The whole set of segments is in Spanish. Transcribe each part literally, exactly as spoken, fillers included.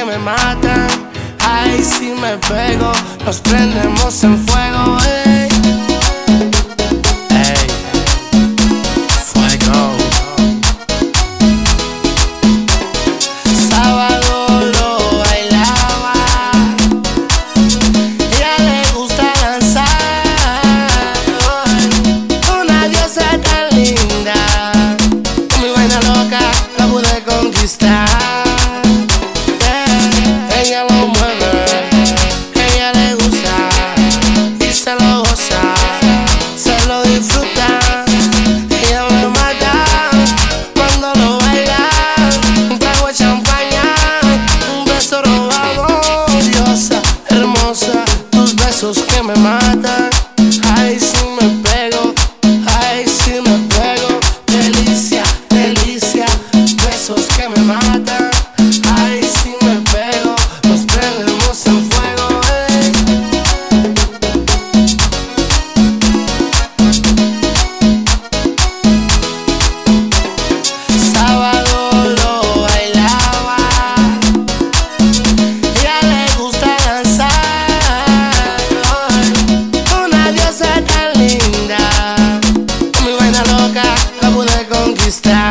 que me matan. Ay, si me pego, nos prendemos en fuego, ey. Ey, fuego. Sábado lo bailaba, ella le gusta danzar. Una diosa tan linda, con mi vaina loca la pude conquistar. Ella lo mueve, ella le gusta y se lo goza, se lo disfruta. Ella me mata cuando lo baila. Un trago de champaña, un beso robado. Diosa hermosa, tus besos que me matan. Ay, si me pego, ay, si me pego. Delicia, delicia, besos que me matan. Ay, si me pego, nos prendemos en fuego, ey. Sábado lo bailaba, ella le gusta danzar. Una diosa tan linda, con mi vaina loca la pude conquistar.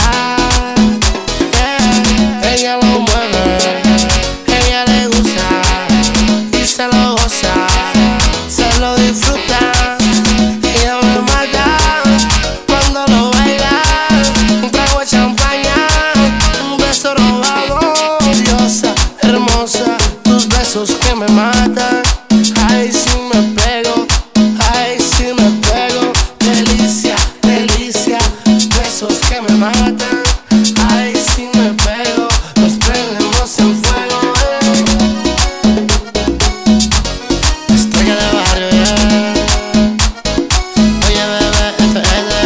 Ella lo mueve, ella le gusta y se lo goza, se lo disfruta. Ella me mata cuando lo baila. Un trago de champaña, un beso robado. Diosa hermosa, tus besos que me matan. Ay, si me pego, ay, si me pego. Delicia, delicia, besos que me matan. Ay, si me pego, nos prendemos en fuego, ey. Estrella de barrio, yeah. Oye, bebé, esto es de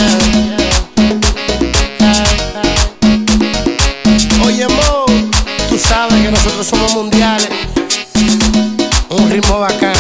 bella. Oye, mo, tú sabes que nosotros somos mundiales. Un ritmo bacán.